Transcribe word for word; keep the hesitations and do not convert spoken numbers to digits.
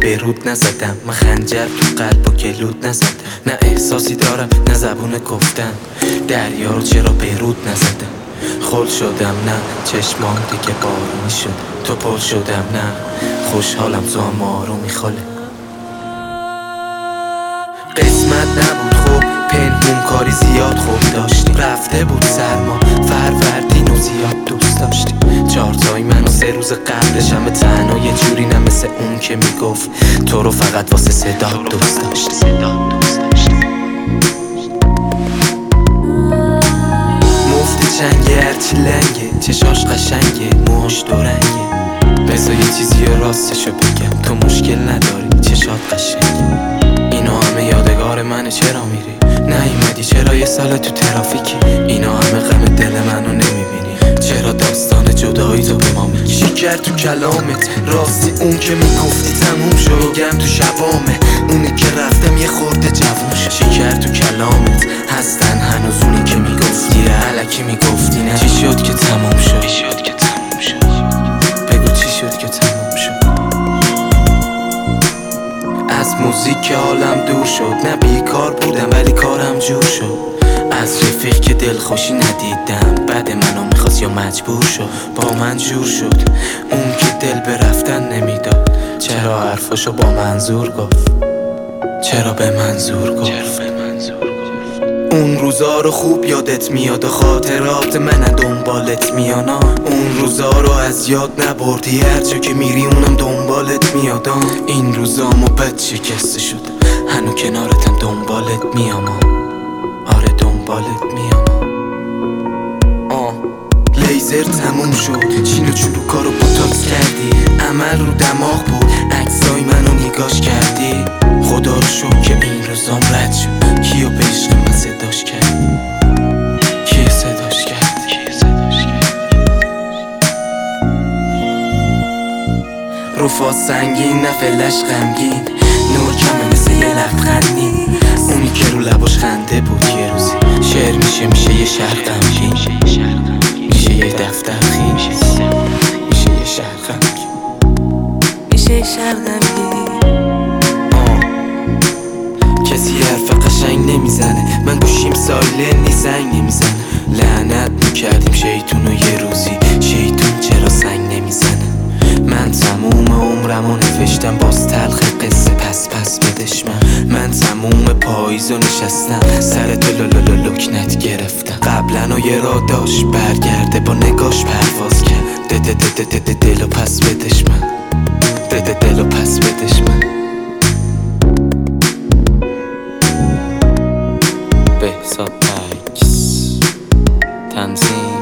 بیروت نزدم، من خنجر تو قلب و گلود نزدم. نه احساسی دارم نه زبون گفتن، دریا رو چرا بیروت نزدم. خل شدم نه چشمام دیگه بارونی شد، تو پل شدم نه خوشحالم تو هم آرومی خاله. قسمت نبود خوب پنهون کاری زیاد خوب داشتیم، رفته بود سرما فروردین و زیاد دوست داشتیم. چهارتای من و سه روز قبلش همه تنها یه جوری نه مثل اون که میگفت تو رو فقط واسه صدا دوست داشتیم. مفت چنگه هرچی لنگه، چشاش قشنگه موهاش دورنگه. بذار یه چیزی راستشو بگم، تو مشکل نداری چشات قشنگه. اینا همه یادگار منه چرا میری؟ نیومدی چرا یه سال تو ترافیکی؟ اینا همه غم دل منو نمیبینی؟ چرا داستان جدایی تو به ما میگی؟ چی کرد تو کلامت؟ راستی اون که میگفتی تموم شد، میگم تو شبامه اونی که رفتم یه خورده جوون شد. چی کرد تو کلامت؟ هستن هنوز اونی که میگفتی الکی میگفتی نه؟ چی شد که تموم شد؟ چی شد که تموم شد؟ بگو چی شد که تموم شد؟ از موزیک که حالم دور شد، نه بیکار بودم ولی کارم جور شد. از رفیق که دلخوشی ندیدم، بعد منو میخواست یا مجبور شد با من جور شد. اون که دل به رفتن نمیداد، چرا حرفاشو با منظور گفت؟ چرا به منظور گفت؟ اون روزا رو خوب یادت میاد و خاطرات من دنبالت میانا. اون روزا رو از یاد نبردی، هر جا که میری اونم دنبالت میادم. این روزا موبت شکسته شد، هنو کنارتم دنبالت میام. آره دنبالت میام. آه لیزر تموم شد، چین و چروکا رو بوتاکس کردی. عمل رو دماغ بود، عکسای منو نگاش کردی. خدا رو شکر که این روزام رد شد. کیو به عشق من صداش کرد؟ کیو صداش کرد؟ کیو صداش کرد؟ رفا سنگین نه فلش غمگین، نور کمه مثل یه لبخندی. اونی که رو لباش خنده بود یه روزی شعر میشه میشه یه شهر غمگین، میشه یه دفتر خیلی، میشه یه شهر غمگین، میشه یه شهر غمگین. کسی حرف قشنگ نمیزنه، من گوشیم سایلنی زنگ نمیزنه. لعنت میکردیم شیطونو یه روزی، شیطون چرا سنگ نمیزنه؟ من تموم عمرمو نوشتم باز تلخ قصه پس پس بدش من. من تموم پاییزو نشستم سر تو لولولو لکنت گرفتم. قبلا و یه را داشت برگرده با نگاش پرواز کرد. ده ده ده ده ده دلو پس بدش من، ده ده دلو پس بدش من. بهزاد عکس تنظیم